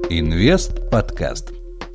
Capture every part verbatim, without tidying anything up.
Инвест подкаст.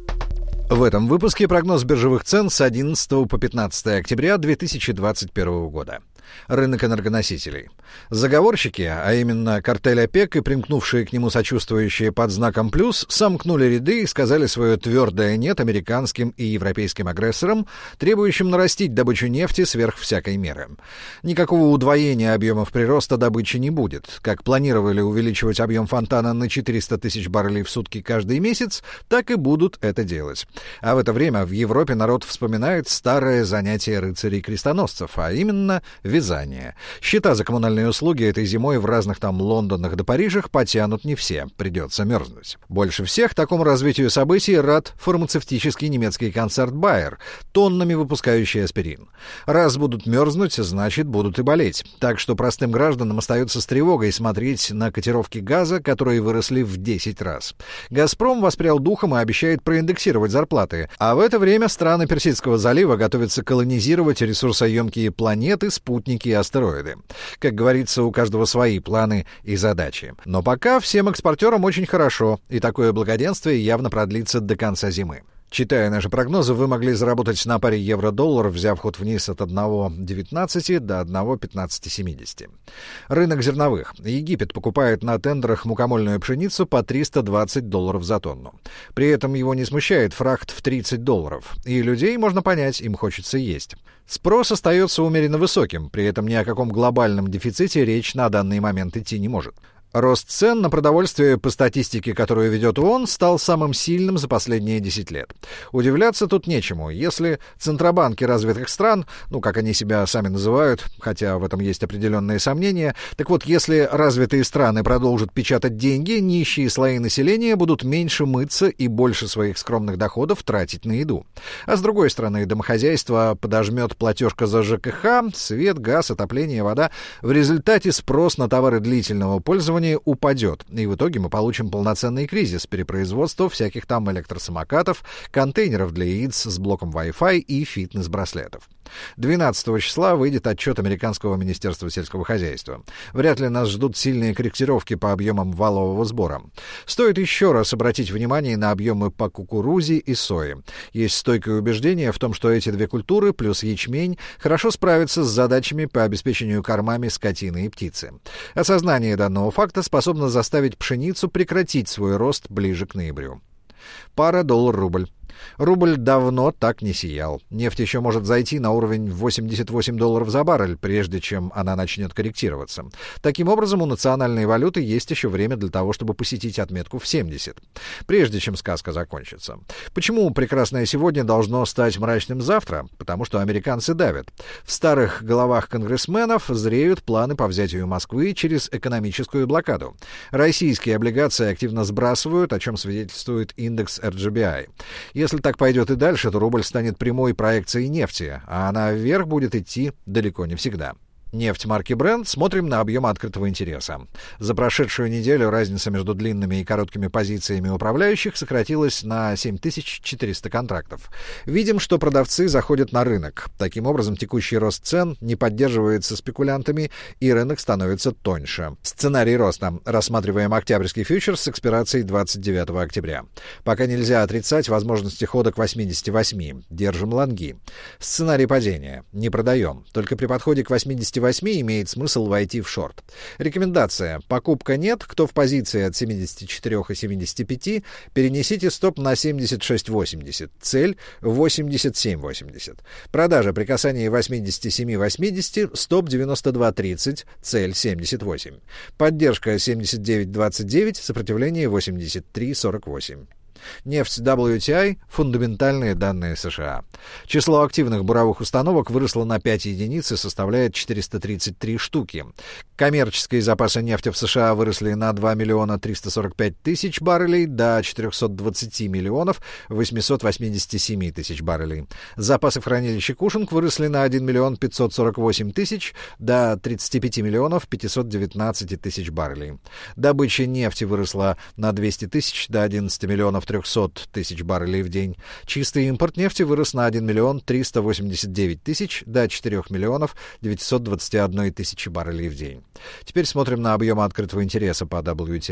В этом выпуске прогноз биржевых цен с одиннадцатого по пятнадцатое октября две тысячи двадцать первого года. Рынок энергоносителей. Заговорщики, а именно картель ОПЕК и примкнувшие к нему сочувствующие под знаком «плюс», сомкнули ряды и сказали свое твердое «нет» американским и европейским агрессорам, требующим нарастить добычу нефти сверх всякой меры. Никакого удвоения объемов прироста добычи не будет. Как планировали увеличивать объем фонтана на четыреста тысяч баррелей в сутки каждый месяц, так и будут это делать. А в это время в Европе народ вспоминает старое занятие рыцарей-крестоносцев, а именно вязание. Счета за коммунальные услуги этой зимой в разных там Лондонах да Парижах потянут не все, придется мерзнуть. Больше всех такому развитию событий рад фармацевтический немецкий концерн Bayer, тоннами выпускающий аспирин. Раз будут мерзнуть, значит будут и болеть. Так что простым гражданам остается с тревогой смотреть на котировки газа, которые выросли в десять раз. «Газпром» воспрял духом и обещает проиндексировать зарплаты, а в это время страны Персидского залива готовятся колонизировать ресурсоемкие планеты, спутники и астероиды. Как говорится, у каждого свои планы и задачи. Но пока всем экспортерам очень хорошо, и такое благоденствие явно продлится до конца зимы. Читая наши прогнозы, вы могли заработать на паре евро-доллар, взяв ход вниз от одного целых девятнадцати до одного целых пятнадцати семидесяти. Рынок зерновых. Египет покупает на тендерах мукомольную пшеницу по триста двадцать долларов за тонну. При этом его не смущает фрахт в тридцать долларов. И людей, можно понять, им хочется есть. Спрос остается умеренно высоким, при этом ни о каком глобальном дефиците речь на данный момент идти не может. Рост цен на продовольствие, по статистике, которую ведет ООН, стал самым сильным за последние десять лет. Удивляться тут нечему. Если центробанки развитых стран, ну, как они себя сами называют, хотя в этом есть определенные сомнения, так вот, если развитые страны продолжат печатать деньги, нищие слои населения будут меньше мыться и больше своих скромных доходов тратить на еду. А с другой стороны, домохозяйство подожмет платежка за ЖКХ, свет, газ, отопление, вода. В результате спрос на товары длительного пользования упадет, и в итоге мы получим полноценный кризис перепроизводства всяких там электросамокатов, контейнеров для яиц с блоком Wi-Fi и фитнес-браслетов. двенадцатого числа выйдет отчет Американского министерства сельского хозяйства. Вряд ли нас ждут сильные корректировки по объемам валового сбора. Стоит еще раз обратить внимание на объемы по кукурузе и сое. Есть стойкое убеждение в том, что эти две культуры плюс ячмень хорошо справятся с задачами по обеспечению кормами скотины и птицы. Осознание данного факта способно заставить пшеницу прекратить свой рост ближе к ноябрю. Пара доллар-рубль. Рубль давно так не сиял. Нефть еще может зайти на уровень восемьдесят восемь долларов за баррель, прежде чем она начнет корректироваться. Таким образом, у национальной валюты есть еще время для того, чтобы посетить отметку в семьдесят, прежде чем сказка закончится. Почему прекрасное сегодня должно стать мрачным завтра? Потому что американцы давят. В старых головах конгрессменов зреют планы по взятию Москвы через экономическую блокаду. Российские облигации активно сбрасывают, о чем свидетельствует индекс эр джи би ай. Если так пойдет и дальше, то рубль станет прямой проекцией нефти, а она вверх будет идти далеко не всегда. Нефть марки Brent. Смотрим на объем открытого интереса. За прошедшую неделю разница между длинными и короткими позициями управляющих сократилась на семь тысяч четыреста контрактов. Видим, что продавцы заходят на рынок. Таким образом, текущий рост цен не поддерживается спекулянтами, и рынок становится тоньше. Сценарий роста. Рассматриваем октябрьский фьючерс с экспирацией двадцать девятого октября. Пока нельзя отрицать возможности хода к восьмидесяти восьми. Держим лонги. Сценарий падения. Не продаем. Только при подходе к восьмидесяти восьми имеет смысл войти в шорт. Рекомендация. Покупка нет. Кто в позиции от семидесяти четырёх и семидесяти пяти, перенесите стоп на семьдесят шесть восемьдесят. Цель восемьдесят семь восемьдесят. Продажа при касании восьмидесяти семи восьмидесяти, стоп девяносто два тридцать, цель семьдесят восемь. Поддержка семьдесят девять двадцать девять, сопротивление восемьдесят три сорок восемь. Нефть дабл ю ти ай – фундаментальные данные США. Число активных буровых установок выросло на пять единиц и составляет четыреста тридцать три штуки. Коммерческие запасы нефти в США выросли на два миллиона триста сорок пять тысяч баррелей до четырехсот двадцати миллионов восемьсот восьмидесяти семи тысяч баррелей. Запасы в хранилище Кушинг выросли на один миллион пятьсот сорок восемь тысяч до тридцати пяти миллионов пятисот девятнадцати тысяч баррелей. Добыча нефти выросла на двести тысяч до одиннадцати миллионов трехсот тысяч баррелей в день. Чистый импорт нефти вырос на один миллион триста восемьдесят девять тысяч до четырёх миллионов девятисот двадцати одной тысячи баррелей в день. Теперь смотрим на объемы открытого интереса по дабл ю ти ай.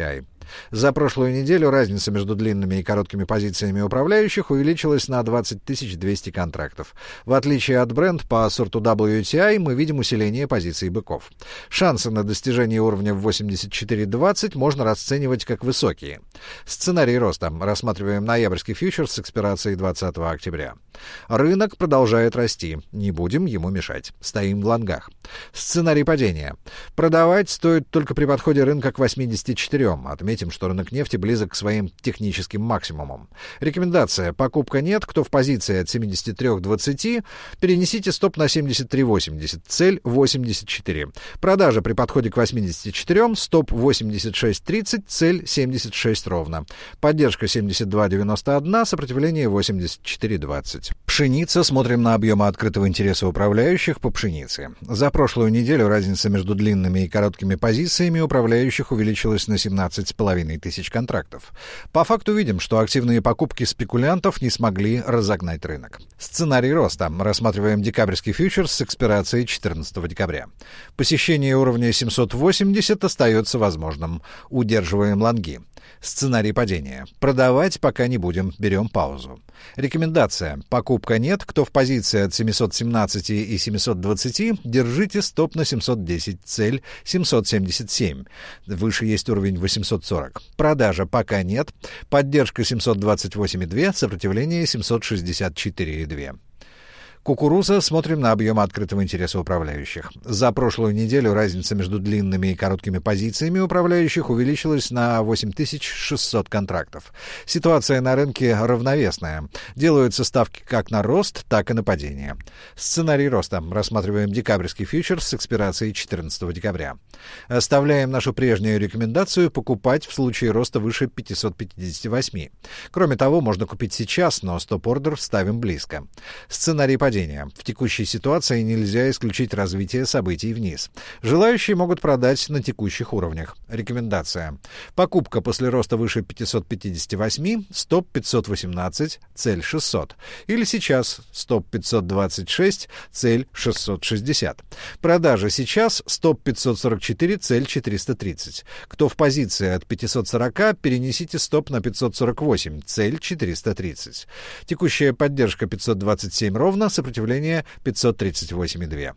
За прошлую неделю разница между длинными и короткими позициями управляющих увеличилась на двадцать тысяч двести контрактов. В отличие от Brent, по сорту дабл ю ти ай мы видим усиление позиций быков. Шансы на достижение уровня в восемьдесят четыре двадцать можно расценивать как высокие. Сценарий роста. Рассматриваем ноябрьский фьючерс с экспирацией двадцатого октября. Рынок продолжает расти. Не будем ему мешать. Стоим в лонгах. Сценарий падения. Продавать стоит только при подходе рынка к восьмидесяти четырем. Отметим, что рынок нефти близок к своим техническим максимумам. Рекомендация. Покупка нет. Кто в позиции от семидесяти трёх двадцати, перенесите стоп на семьдесят три восемьдесят. Цель восемьдесят четыре. Продажа при подходе к восьмидесяти четырем. Стоп восемьдесят шесть тридцать. Цель семьдесят шесть ровно. Поддержка семьдесят два девяносто один. Сопротивление восемьдесят четыре двадцать. Пшеница. Смотрим на объемы открытого интереса управляющих по пшенице. За прошлую неделю разница между длинными и короткими позициями управляющих увеличилась на семнадцать с половиной тысяч контрактов. По факту видим, что активные покупки спекулянтов не смогли разогнать рынок. Сценарий роста. Рассматриваем декабрьский фьючерс с экспирацией четырнадцатого декабря. Посещение уровня семьсот восемьдесят остается возможным. Удерживаем лонги. Сценарий падения. Продавать пока не будем, берем паузу. Рекомендация. Покупка нет. Кто в позиции от семисот семнадцати и семисот двадцати, держите стоп на семьсот десять. Цель семьсот семьдесят семь. Выше есть уровень восемьсот сорок. Продажа пока нет. Поддержка семьсот двадцать восемь и два. Сопротивление семьсот шестьдесят четыре и два. Кукуруза. Смотрим на объемы открытого интереса управляющих. За прошлую неделю разница между длинными и короткими позициями управляющих увеличилась на восемь тысяч шестьсот контрактов. Ситуация на рынке равновесная. Делаются ставки как на рост, так и на падение. Сценарий роста. Рассматриваем декабрьский фьючерс с экспирацией четырнадцатого декабря. Оставляем нашу прежнюю рекомендацию покупать в случае роста выше пятисот пятидесяти восьми. Кроме того, можно купить сейчас, но стоп-ордер ставим близко. Сценарий падения. В текущей ситуации нельзя исключить развитие событий вниз. Желающие могут продать на текущих уровнях. Рекомендация. Покупка после роста выше пятисот пятидесяти восьми, стоп пятьсот восемнадцать, цель шестьсот. Или сейчас стоп пятьсот двадцать шесть, цель шестьсот шестьдесят. Продажа сейчас стоп пятьсот сорок четыре, цель четыреста тридцать. Кто в позиции от пятисот сорока, перенесите стоп на пятьсот сорок восемь, цель четыреста тридцать. Текущая поддержка пятьсот двадцать семь ровно, сопротивление пятьсот тридцать восемь и два.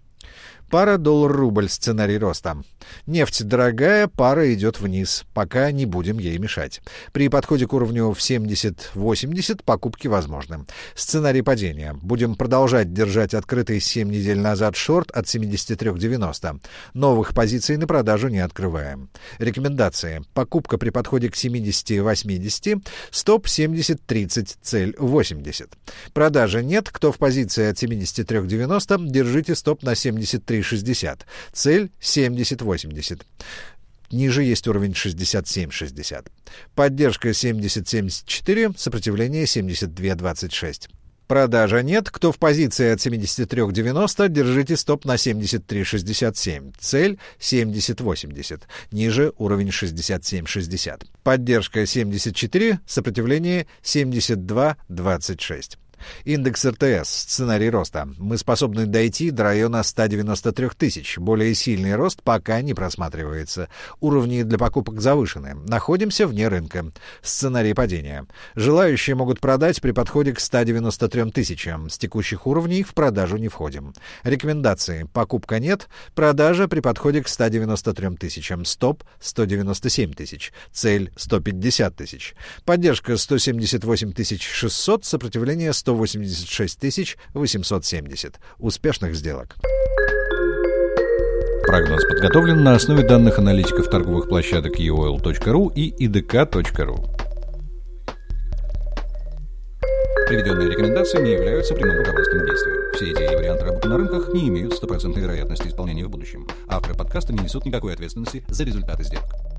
Пара доллар-рубль. Сценарий роста. Нефть дорогая, пара идет вниз. Пока не будем ей мешать. При подходе к уровню в семьдесят восемьдесят покупки возможны. Сценарий падения. Будем продолжать держать открытый семь недель назад шорт от семидесяти трёх девяноста. Новых позиций на продажу не открываем. Рекомендации. Покупка при подходе к семидесяти восьмидесяти. Стоп семьдесят тридцать. Цель восемьдесят. Продажи нет. Кто в позиции от семидесяти трёх девяноста, держите стоп на семьдесят три шестьдесят. Цель семьдесят восемьдесят. Ниже есть уровень шестьдесят семь шестьдесят. Поддержка семьдесят семьдесят четыре, сопротивление семьдесят два двадцать шесть. Продажа нет. Кто в позиции от семидесяти трёх девяноста, держите стоп на семьдесят три шестьдесят семь. Цель семьдесят восемьдесят. Ниже уровень шестьдесят семь шестьдесят. Поддержка семьдесят четыре, сопротивление семьдесят два двадцать шесть. Индекс эр тэ эс. Сценарий роста. Мы способны дойти до района ста девяноста трёх тысяч. Более сильный рост пока не просматривается. Уровни для покупок завышены. Находимся вне рынка. Сценарий падения. Желающие могут продать при подходе к ста девяноста трём тысячам. С текущих уровней в продажу не входим. Рекомендации. Покупка нет. Продажа при подходе к ста девяноста трём тысячам. Стоп сто девяносто семь тысяч. Цель сто пятьдесят тысяч. Поддержка сто семьдесят восемь тысяч шестьсот. Сопротивление сто восемьдесят шесть тысяч восемьсот семьдесят. Успешных сделок. Прогноз подготовлен на основе данных аналитиков торговых площадок и о эл точка ру и и дэ ка точка ру. Приведенные рекомендации не являются прямым руководством к действию. Все идеи и варианты работы на рынках не имеют стопроцентной вероятности исполнения в будущем. Авторы подкаста не несут никакой ответственности за результаты сделок.